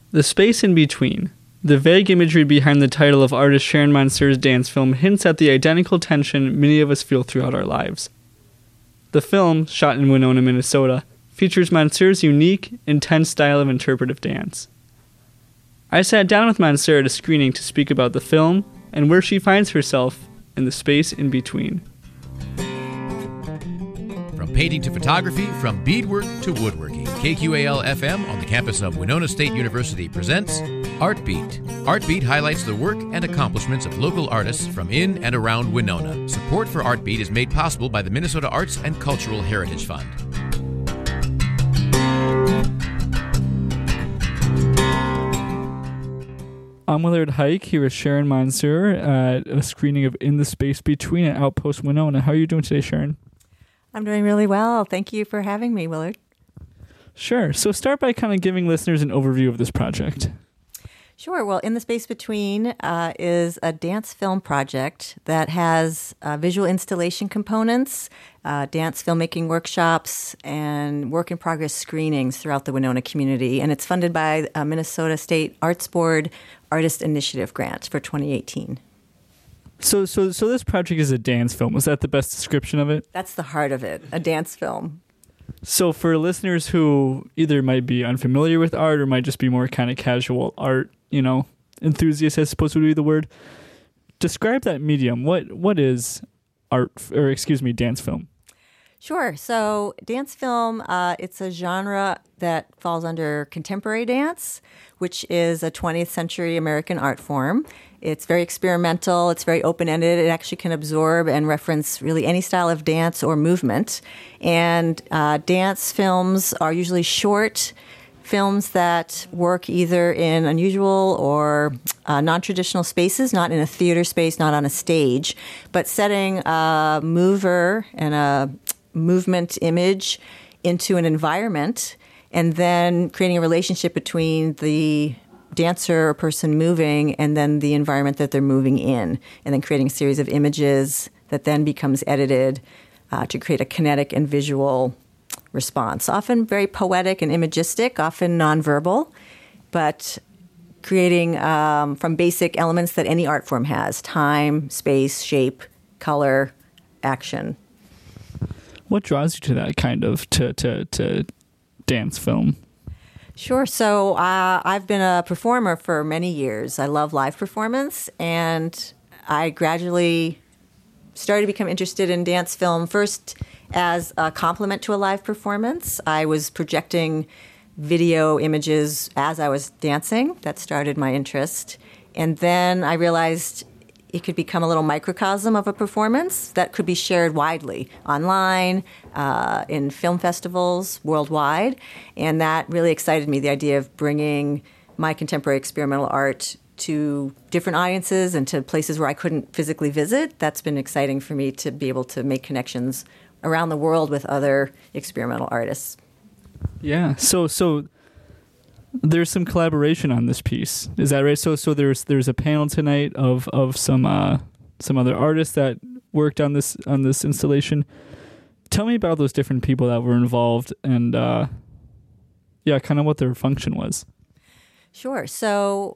The space in between. The vague imagery behind the title of artist Sharon Mansour's dance film hints at the identical tension many of us feel throughout our lives. The film, shot in Winona, Minnesota, features Mansour's unique, intense style of interpretive dance. I sat down with Mansour at a screening to speak about the film and where she finds herself in the space in between. From painting to photography, from beadwork to woodworking, KQAL-FM on the campus of Winona State University presents Artbeat. Artbeat highlights the work and accomplishments of local artists from in and around Winona. Support for Artbeat is made possible by the Minnesota Arts and Cultural Heritage Fund. I'm Willard Hike here with Sharon Mansour at a screening of In the Space Between at Outpost Winona. How are you doing today, Sharon? I'm doing really well. Thank you for having me, Willard. Sure. So start by kind of giving listeners an overview of this project. Sure. Well, In the Space Between is a dance film project that has visual installation components, dance filmmaking workshops, and work-in-progress screenings throughout the Winona community. And it's funded by Minnesota State Arts Board Artist Initiative Grant for 2018. So this project is a dance film. Was that the best description of it? That's the heart of it, a dance film. So for listeners who either might be unfamiliar with art or might just be more kind of casual art, enthusiasts, I suppose would be the word, describe that medium. What is dance film? Sure. So dance film, it's a genre that falls under contemporary dance, which is a 20th century American art form. It's very experimental. It's very open-ended. It actually can absorb and reference really any style of dance or movement. And dance films are usually short films that work either in unusual or non-traditional spaces, not in a theater space, not on a stage, but setting a mover and a movement image into an environment and then creating a relationship between the dancer or person moving and then the environment that they're moving in, and then creating a series of images that then becomes edited to create a kinetic and visual response, often very poetic and imagistic, often nonverbal, but creating from basic elements that any art form has: time, space, shape, color, action. What draws you to that kind of to dance film? Sure. So I've been a performer for many years. I love live performance, and I gradually started to become interested in dance film first as a complement to a live performance. I was projecting video images as I was dancing. That started my interest. And then I realized it could become a little microcosm of a performance that could be shared widely online, in film festivals worldwide. And that really excited me, the idea of bringing my contemporary experimental art to different audiences and to places where I couldn't physically visit. That's been exciting for me to be able to make connections around the world with other experimental artists. Yeah. So there's some collaboration on this piece. Is that right? So there's a panel tonight of some other artists that worked on this installation. Tell me about those different people that were involved and kind of what their function was. Sure. So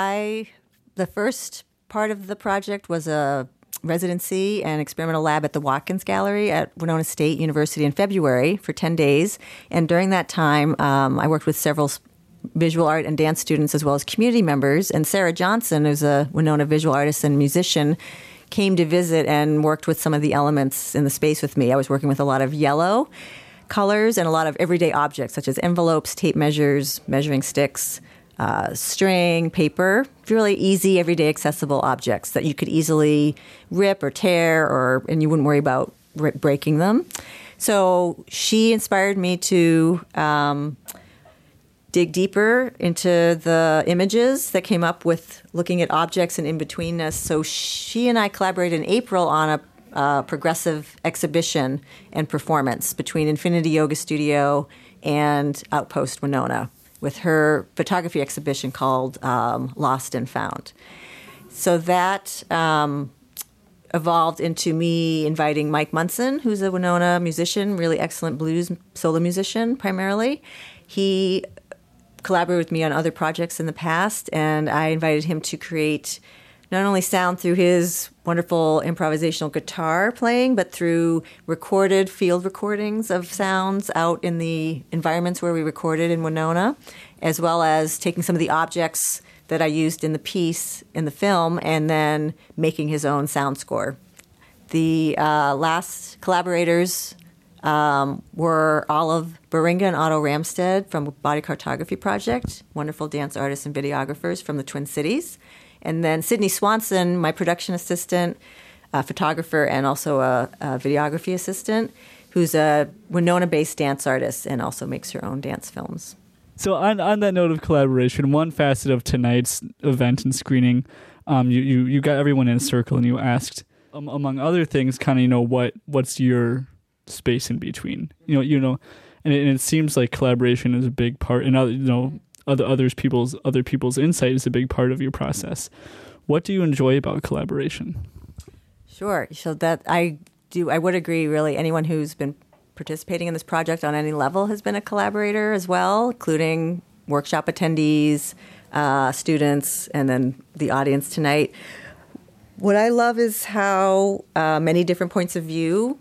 the first part of the project was a residency and experimental lab at the Watkins Gallery at Winona State University in February for 10 days. And during that time, I worked with several visual art and dance students as well as community members. And Sarah Johnson, who's a Winona visual artist and musician, came to visit and worked with some of the elements in the space with me. I was working with a lot of yellow colors and a lot of everyday objects such as envelopes, tape measures, measuring sticks, string, paper, really easy, everyday accessible objects that you could easily rip or tear and you wouldn't worry about breaking them. So she inspired me to dig deeper into the images that came up with looking at objects and in-betweenness. So she and I collaborated in April on a progressive exhibition and performance between Infinity Yoga Studio and Outpost Winona with her photography exhibition called Lost and Found. So that evolved into me inviting Mike Munson, who's a Winona musician, really excellent blues solo musician primarily. He collaborated with me on other projects in the past, and I invited him to create not only sound through his wonderful improvisational guitar playing, but through recorded field recordings of sounds out in the environments where we recorded in Winona, as well as taking some of the objects that I used in the piece in the film and then making his own sound score. The last collaborators were Olive Baringa and Otto Ramstead from Body Cartography Project, wonderful dance artists and videographers from the Twin Cities. And then Sydney Swanson, my production assistant, a photographer, and also a videography assistant, who's a Winona-based dance artist and also makes her own dance films. So on that note of collaboration, one facet of tonight's event and screening, you got everyone in a circle and you asked, among other things, kind of, what's your space in between? And it seems like collaboration is a big part, and other people's insight is a big part of your process. What do you enjoy about collaboration? Sure. So that I would agree, really. Anyone who's been participating in this project on any level has been a collaborator as well, including workshop attendees, students, and then the audience tonight. What I love is how many different points of view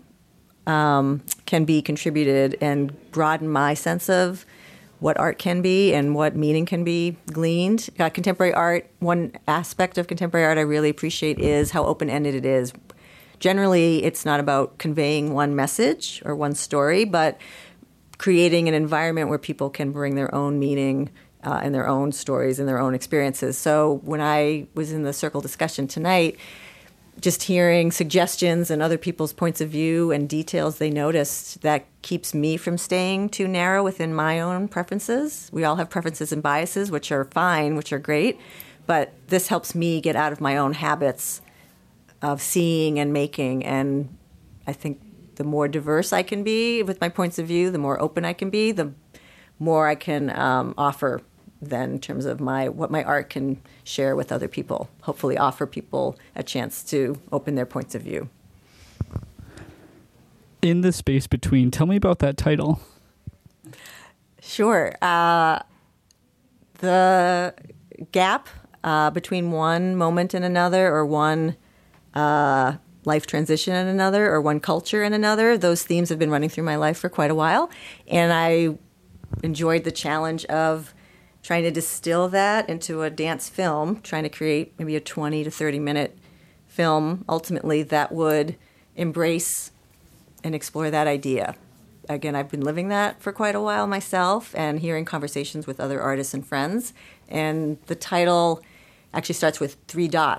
can be contributed and broaden my sense of what art can be and what meaning can be gleaned. Contemporary art, one aspect of contemporary art I really appreciate is how open-ended it is. Generally, it's not about conveying one message or one story, but creating an environment where people can bring their own meaning and their own stories and their own experiences. So when I was in the circle discussion tonight, just hearing suggestions and other people's points of view and details they noticed, that keeps me from staying too narrow within my own preferences. We all have preferences and biases, which are fine, which are great, but this helps me get out of my own habits of seeing and making. And I think the more diverse I can be with my points of view, the more open I can be, the more I can offer then in terms of what my art can share with other people, hopefully offer people a chance to open their points of view. In the space between, tell me about that title. Sure. The gap between one moment and another, or one life transition and another, or one culture and another, those themes have been running through my life for quite a while. And I enjoyed the challenge of trying to distill that into a dance film, trying to create maybe a 20 to 30 minute film, ultimately, that would embrace and explore that idea. Again, I've been living that for quite a while myself and hearing conversations with other artists and friends. And the title actually starts with 3 dots, ...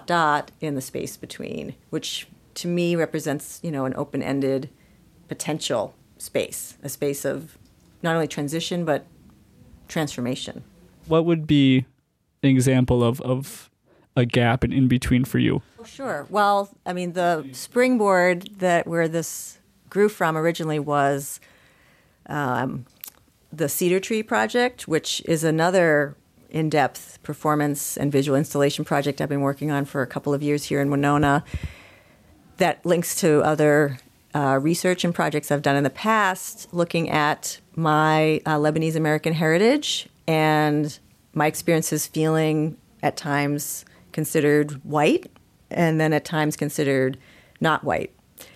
in the space between, which to me represents, an open-ended potential space, a space of not only transition, but transformation. What would be an example of a gap and in between for you? Sure. Well, the springboard where this grew from originally was the Cedar Tree Project, which is another in-depth performance and visual installation project I've been working on for a couple of years here in Winona that links to other research and projects I've done in the past, looking at my Lebanese American heritage and my experiences feeling at times considered white and then at times considered not white,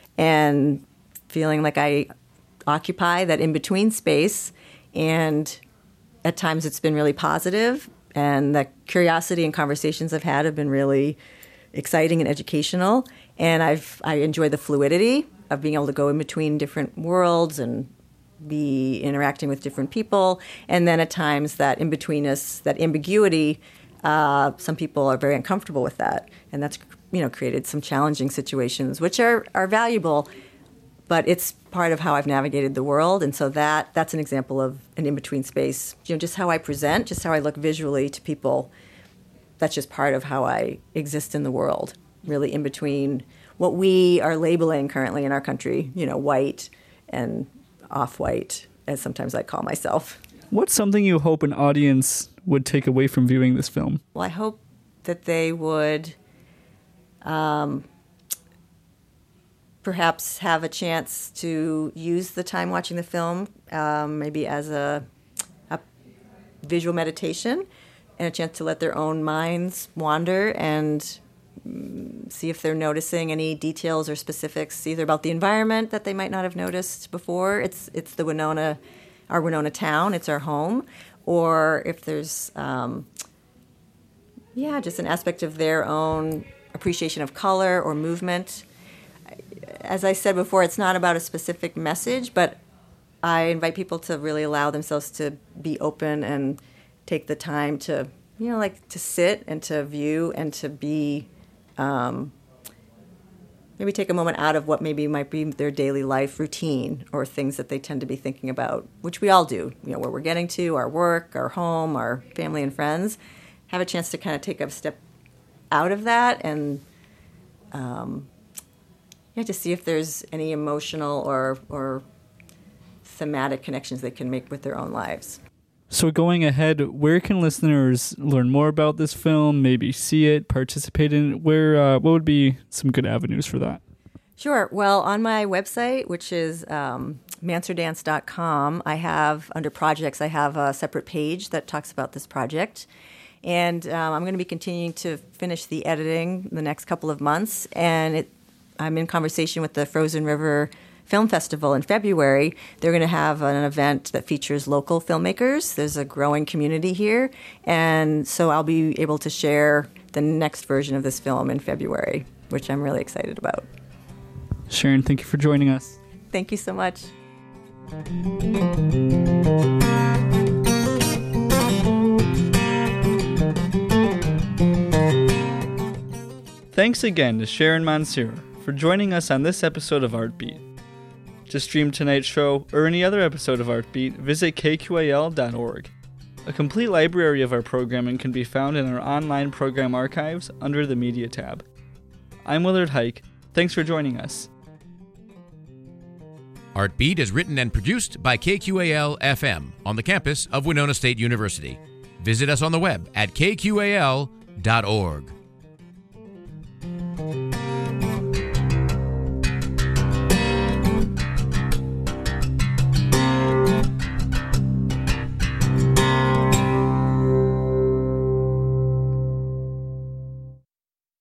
and feeling like I occupy that in-between space. And at times it's been really positive, and the curiosity and conversations I've had have been really exciting and educational. And I enjoy the fluidity of being able to go in between different worlds and be interacting with different people. And then at times that in-betweenness, that ambiguity, some people are very uncomfortable with that. And that's, created some challenging situations, which are valuable, but it's part of how I've navigated the world. And so that's an example of an in-between space. Just how I present, just how I look visually to people, that's just part of how I exist in the world, really in between what we are labeling currently in our country, white and off-white, as sometimes I call myself. What's something you hope an audience would take away from viewing this film? Well, I hope that they would perhaps have a chance to use the time watching the film maybe as a visual meditation and a chance to let their own minds wander and see if they're noticing any details or specifics, either about the environment that they might not have noticed before. It's the Winona, our Winona town. It's our home. Or if there's, just an aspect of their own appreciation of color or movement. As I said before, it's not about a specific message, but I invite people to really allow themselves to be open and take the time to, to sit and to view and to be, maybe take a moment out of what maybe might be their daily life routine or things that they tend to be thinking about, which we all do, where we're getting to, our work, our home, our family and friends. Have a chance to kind of take a step out of that and to see if there's any emotional or thematic connections they can make with their own lives. So going ahead, where can listeners learn more about this film, maybe see it, participate in it? What would be some good avenues for that? Sure. Well, on my website, which is manserdance.com, I have, under projects, I have a separate page that talks about this project. And I'm going to be continuing to finish the editing the next couple of months. And I'm in conversation with the Frozen River Film Festival in February. They're going to have an event that features local filmmakers. There's a growing community here. And so I'll be able to share the next version of this film in February, which I'm really excited about. Sharon, thank you for joining us. Thank you so much. Thanks again to Sharon Mansour for joining us on this episode of Artbeat. To stream tonight's show or any other episode of Artbeat, visit kqal.org. A complete library of our programming can be found in our online program archives under the Media tab. I'm Willard Hike. Thanks for joining us. Artbeat is written and produced by KQAL-FM on the campus of Winona State University. Visit us on the web at kqal.org.